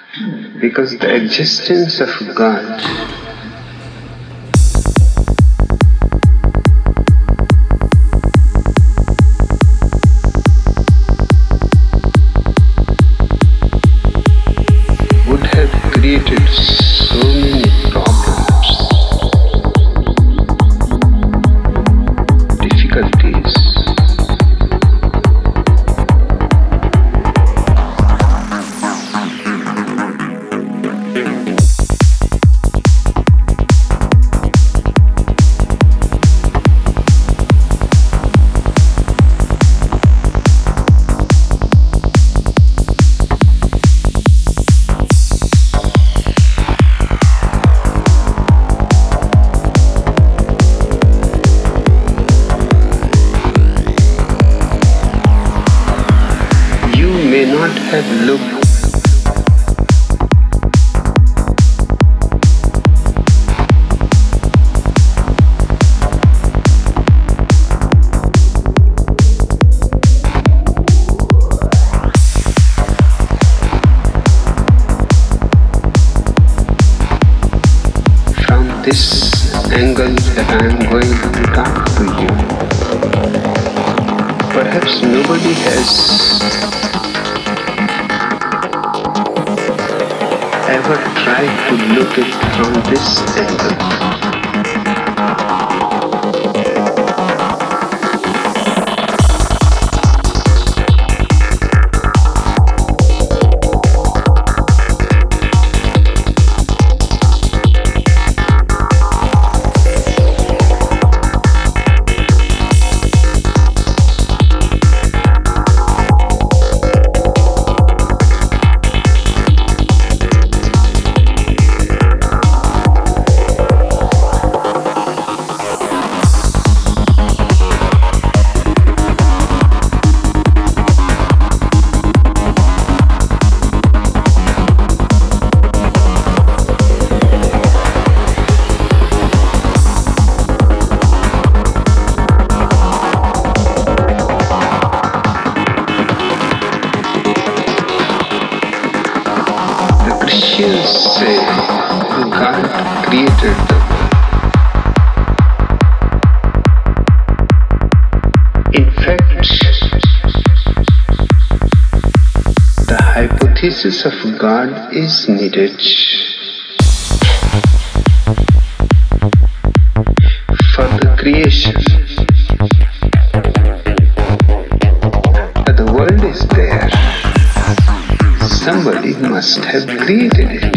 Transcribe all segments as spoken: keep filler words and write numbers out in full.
because the existence of God would have created so many problems, difficulties. May not have looked from this angle that I am going to talk to you. Perhaps nobody has ever tried to look it from this angle. Christians say God created the world. In fact, the hypothesis of God is needed for the creation. But the world is there. Somebody must have created it.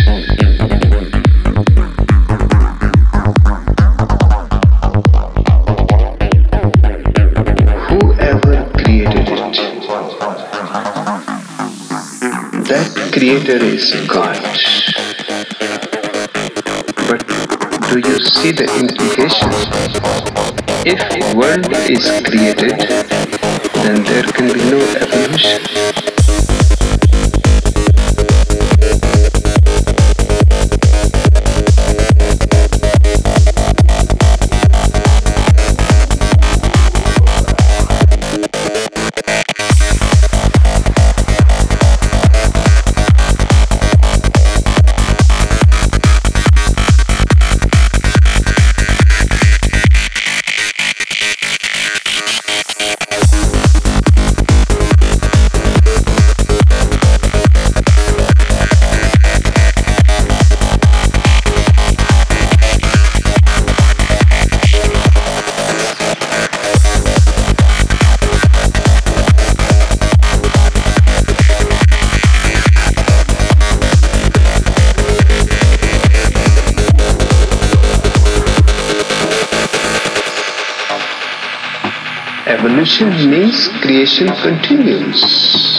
Whoever created it, that creator is God. But do you see the implication? If the world is created, then there can be no evolution. Evolution means creation continues.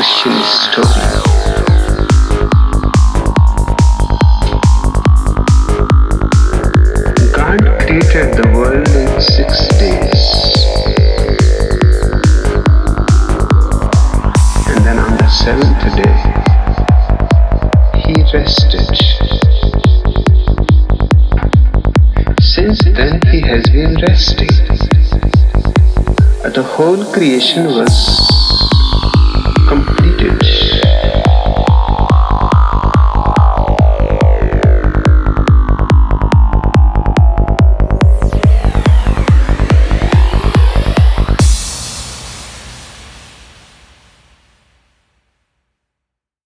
Christian story. God created the world in six days. And then on the seventh day, He rested. Since then, He has been resting. The whole creation was completed.